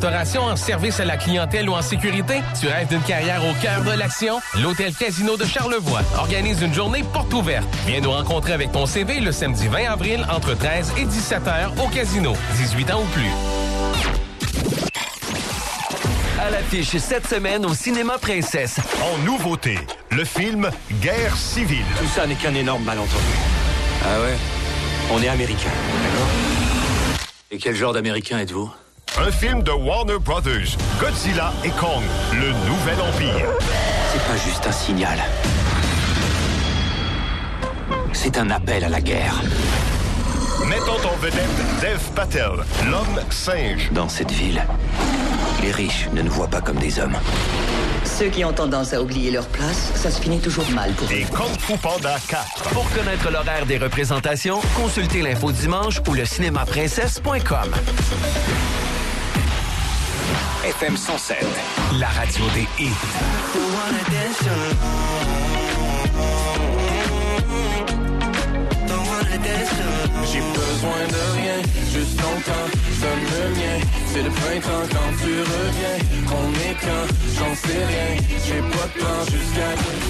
restauration, en service à la clientèle ou en sécurité? Tu rêves d'une carrière au cœur de l'action? L'Hôtel Casino de Charlevoix organise une journée porte ouverte. Viens nous rencontrer avec ton CV le samedi 20 avril entre 13 et 17 heures au Casino. 18 ans ou plus. À l'affiche cette semaine au Cinéma Princesse. En nouveauté, le film Guerre civile. Tout ça n'est qu'un énorme malentendu. Ah ouais? On est américains, d'accord? Et quel genre d'américain êtes-vous? Un film de Warner Brothers, Godzilla et Kong, le nouvel empire. C'est pas juste un signal. C'est un appel à la guerre. Mettant en vedette Dev Patel, l'homme singe. Dans cette ville, les riches ne nous voient pas comme des hommes. Ceux qui ont tendance à oublier leur place, ça se finit toujours mal pour eux. Et Kung Fu Panda 4. Pour connaître l'horaire des représentations, consultez l'info dimanche ou le cinémaprincesse.com. FM 107. La radio des hits. J'ai besoin de rien, juste ton temps, seul le mien. C'est le printemps quand tu reviens. On est quand, j'en sais rien. J'ai pas de plan jusqu'à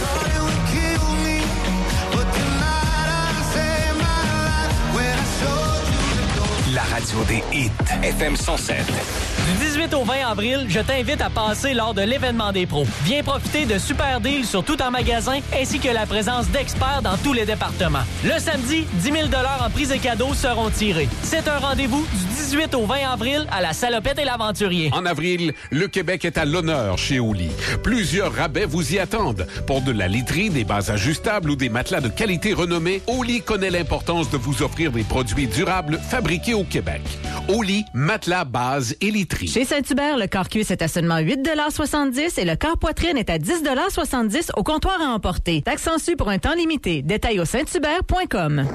La radio des hits. FM 107. Du 18 au 20 avril, je t'invite à passer lors de l'événement des pros. Viens profiter de super deals sur tout en magasin ainsi que la présence d'experts dans tous les départements. Le samedi, 10 000 $ en prix et cadeaux seront tirés. C'est un rendez-vous du 18 au 20 avril à la Salopette et l'Aventurier. En avril, le Québec est à l'honneur chez Oli. Plusieurs rabais vous y attendent. Pour de la literie, des bases ajustables ou des matelas de qualité renommée, Oli connaît l'importance de vous offrir des produits durables fabriqués au Québec. Oli, matelas, bases et literie. Chez Saint-Hubert, le corps cuisse est à seulement 8,70 $ et le corps poitrine est à 10,70 $ au comptoir à emporter. Taxe sensu pour un temps limité. Détail au sainthubert.com.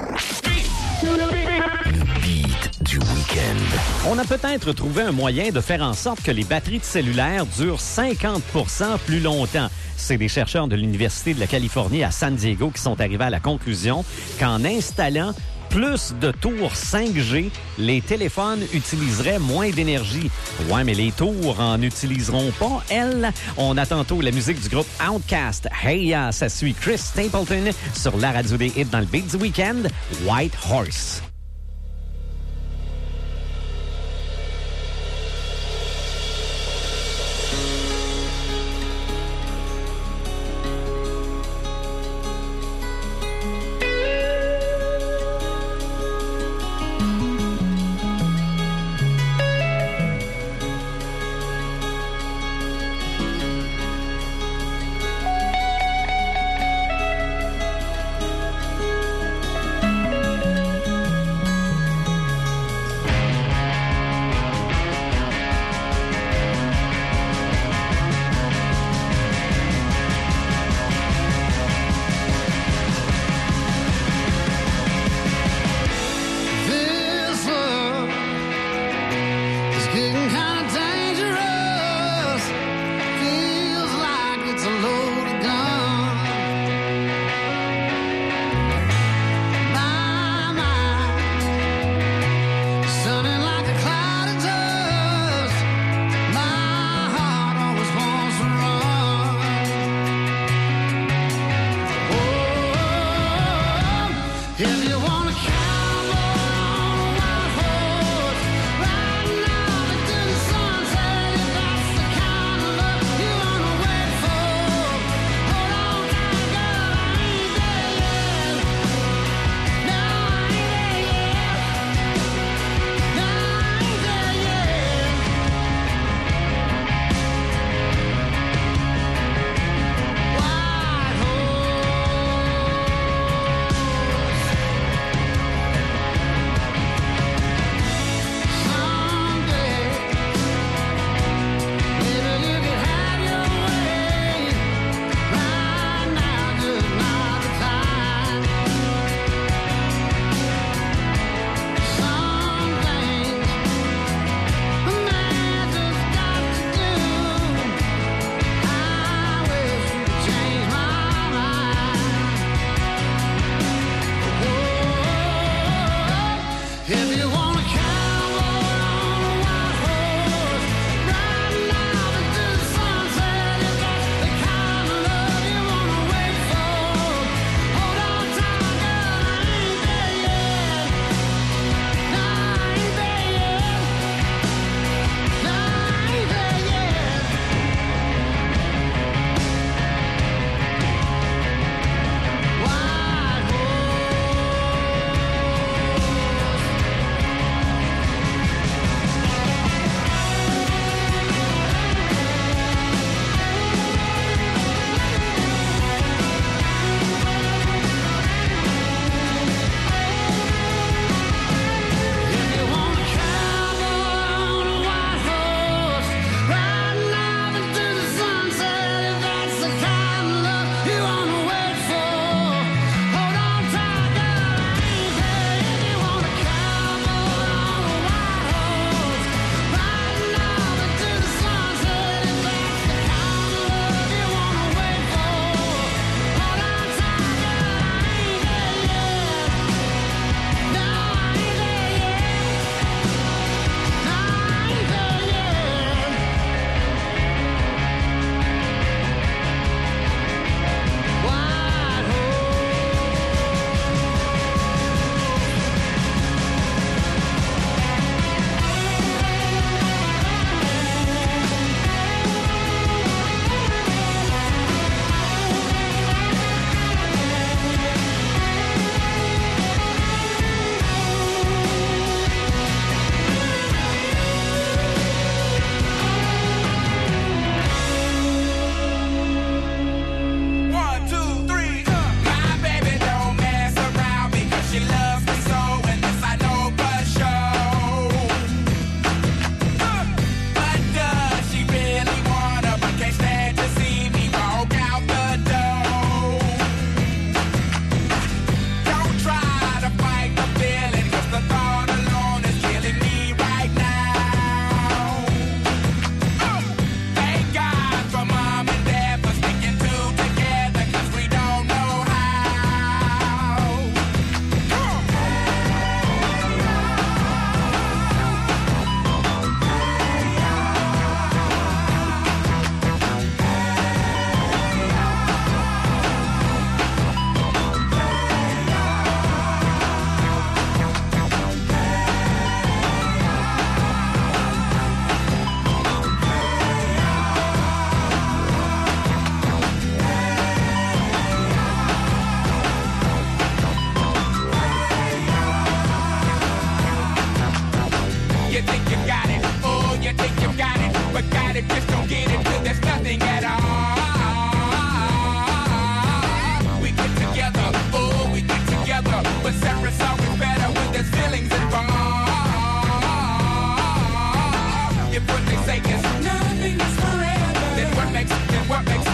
Le beat du week-end. On a peut-être trouvé un moyen de faire en sorte que les batteries de cellulaire durent 50% plus longtemps. C'est des chercheurs de l'Université de la Californie à San Diego qui sont arrivés à la conclusion qu'en installant plus de tours 5G, les téléphones utiliseraient moins d'énergie. Ouais, mais les tours en utiliseront pas, elles. On a tantôt la musique du groupe Outkast. Hey ya, ça suit Chris Stapleton sur la radio des hits dans le beat du week-end, White Horse.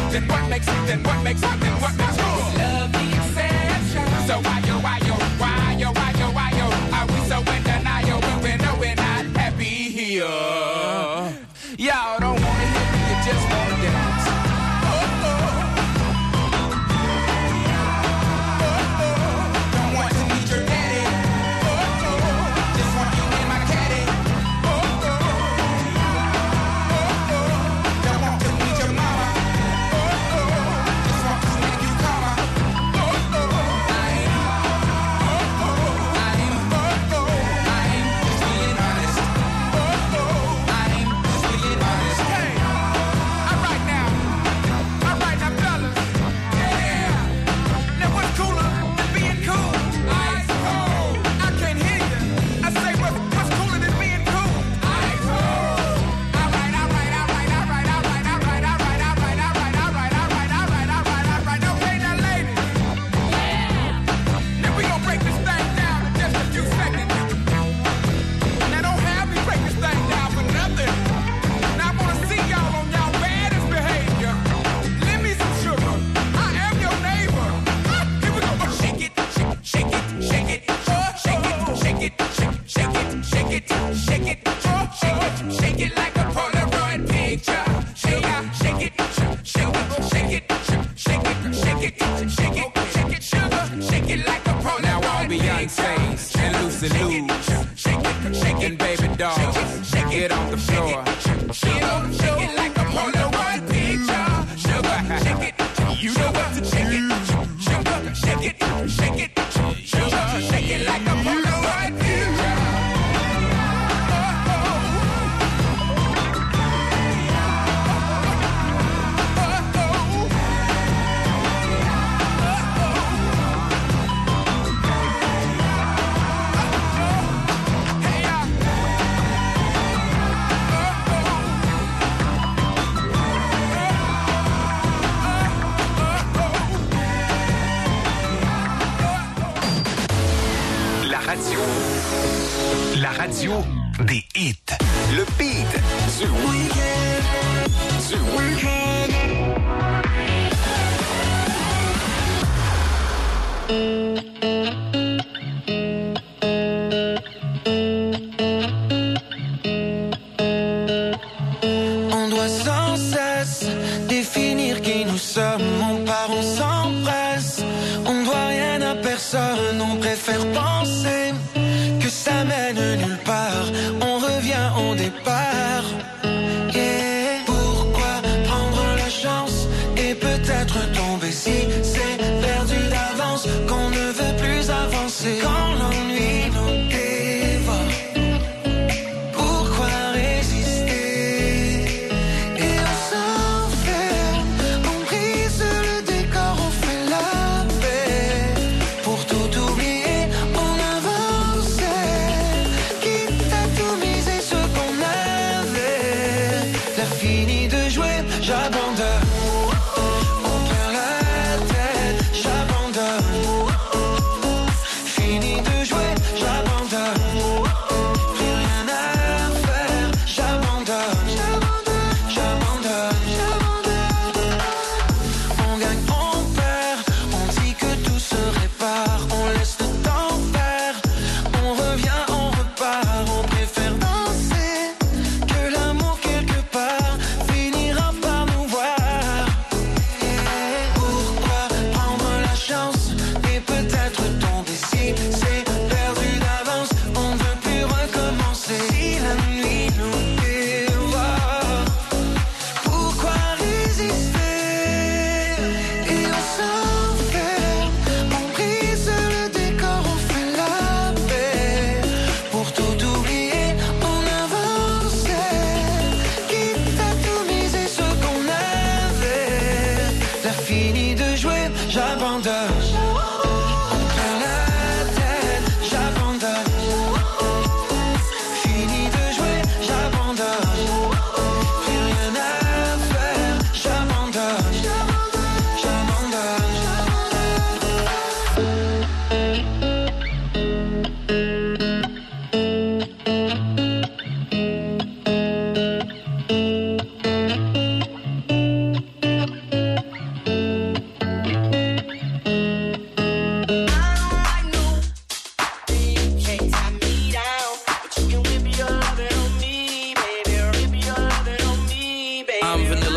then what makes cool? Love the exception. So why yo, are we so in denial when we know we're not happy here? Y'all don't wanna hear me, you just wanna dance. Don't want to meet your daddy. Just want you in my caddy. Don't want to meet your mama. Just want to make you calmer. I ain't just being honest. I ain't just being honest. Hey, all right now, fellas. Yeah. Now what's cooler than being cool? Ice cold. I can't hear you. I say what's cooler than being cool? Ice cold. All right. Okay, now ladies. Now we gon' break this thing down in just a few seconds. Now don't have me break this thing down for nothing. Now I wanna see y'all on y'all baddest behavior. Lend me some sugar. I am your neighbor. Here we go. Shake it, shake it, shake it, shake it, shake it, shake it, shake it, shake it, shake it, shake it like a Polaroid picture. Shake it, shake it, shake it, shake it, shake it, shake it, shake it, sugar. Shake it like a Polaroid picture. Now all Beyonce's and Lucy Lou's and Baby Doll, get on the floor. Shake it like a Polaroid picture. Sugar, shake it, you know what to shake it. Sugar, shake it, shake it, sugar, shake it like a Polaroid picture. La radio des hits. Le beat du week-end. On doit sans cesse définir qui nous sommes. On part, on s'empresse. On ne doit rien à personne. On préfère penser que ça mène nulle part. On revient au départ. Yeah. Pourquoi prendre la chance et peut-être tomber si c'est perdu d'avance qu'on ne veut plus avancer quand l'ennui nous dévore? Pourquoi résister? Et on s'enferme, on brise le décor, on fait la paix. Pour tout oublier, on avançait, quitte à tout miser ce qu'on avait. La fini de jouer, j'abandonne. On perd la tête, j'abandonne. Fini de jouer, j'abandonne. Plus rien à faire, j'abandonne. On gagne, on perd, on dit que tout se répare. On laisse le temps faire, on revient, on repart. On préfère danser que l'amour quelque part finira par nous voir.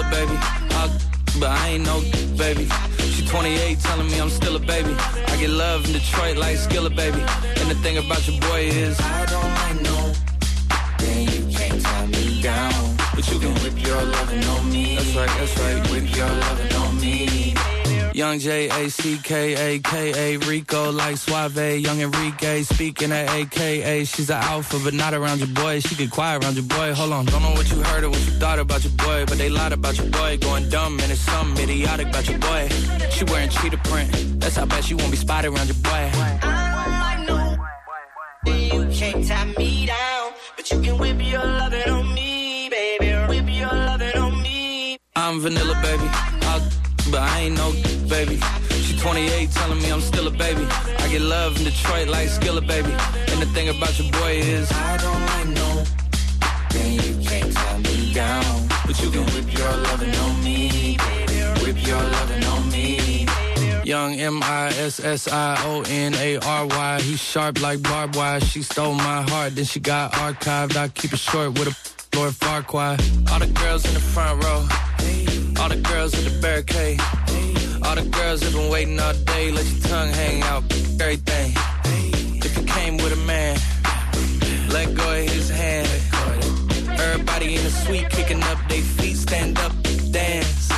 baby. But I ain't no baby. She 28 telling me I'm still a baby. I get love in Detroit like Skillet, baby. And the thing about your boy is I don't like no. Then you can't tie me down. But you can whip your lovin' on me. That's right, whip your lovin' on me. Young J-A-C-K-A-K-A, Rico like Suave, Young Enrique, speaking at AKA. She's an alpha, but not around your boy. She get quiet around your boy. Hold on, don't know what you heard or what you thought about your boy, but they lied about your boy. Going dumb and it's something idiotic about your boy. She wearing cheetah print. That's how bad she won't be spotted around your boy. I know you can't tie me down, but you can whip your lovin' on me, baby. Whip your lovin' on me. I'm vanilla, baby. But I ain't no baby. She 28 telling me I'm still a baby. I get love in Detroit like Skillet, baby. And the thing about your boy is I don't like no. Then you can't tie me down. But you can whip your lovin' on me. Whip your lovin' on me. Young M-I-S-S-I-O-N-A-R-Y. He's sharp like barbed wire. She stole my heart, then she got archived. I keep it short with a Lord Farquaad. All the girls in the front row. All the girls at the barricade. All the girls have been waiting all day. Let your tongue hang out, everything. If you came with a man, let go of his hand. Everybody in the suite kicking up they feet.